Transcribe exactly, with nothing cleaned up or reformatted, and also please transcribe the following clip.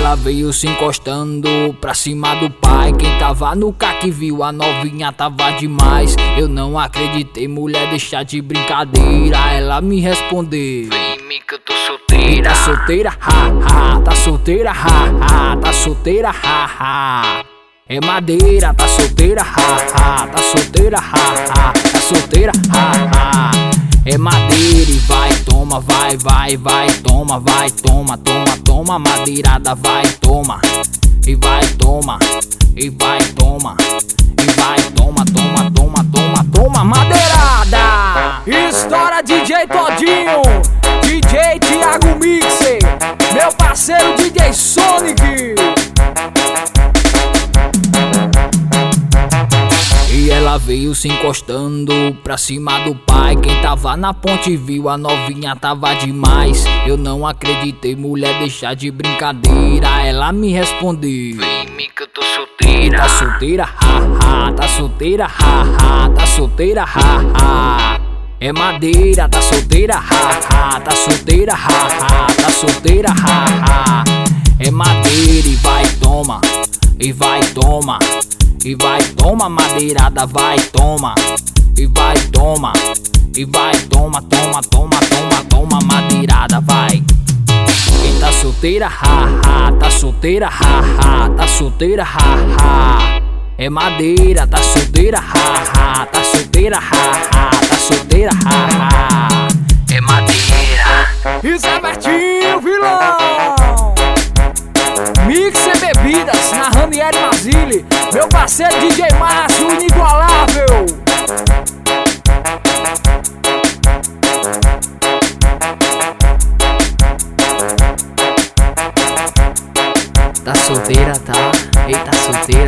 ela veio se encostando pra cima do pai. Quem tava no caque viu a novinha tava demais. Eu não acreditei, mulher, deixa de brincadeira. Ela me respondeu: vem em mim que eu tô solteira. Tá solteira, ha, ha. Tá solteira, ha, ha. Tá solteira, ha, ha. É madeira, tá solteira, ha, ha. Tá solteira, ha, ha. Tá solteira, ha, ha. É madeira e vai, toma, vai, vai, vai, toma, vai, toma, toma, toma, madeirada, vai, toma, e vai, toma, e vai, toma, e vai, toma, toma, toma, toma, toma, madeirada. Estoura D J Todinho, D J Thiago Mixer, meu parceiro D J Sonic. E ela veio se encostando pra cima do pai. Quem tava na ponte viu a novinha tava demais. Eu não acreditei, mulher, deixa de brincadeira. Ela me respondeu: vem em mim que eu tô solteira. Tá solteira, ha, ha. Tá solteira, ha, ha. Tá solteira, ha, ha. É madeira, tá solteira, ha, ha. Tá solteira, ha, ha. Tá solteira, ha, ha. É madeira e vai, toma, e vai, toma, e vai, toma, madeirada, vai, toma, e vai, toma, e vai, toma, toma, toma, toma, toma, madeirada, vai. Quem tá solteira, ha, ha. Tá solteira, ha, ha. Tá solteira, ha, ha. É madeira, tá solteira, ha, ha. Tá solteira, ha, ha. Tá solteira, ha, ha. É madeira. Isso é Bertinho, vilão. Mixer Bebidas, na Ranieri Mazili, meu parceiro D J Márcio, inigualável. Tá solteira, tá? Eita, solteira.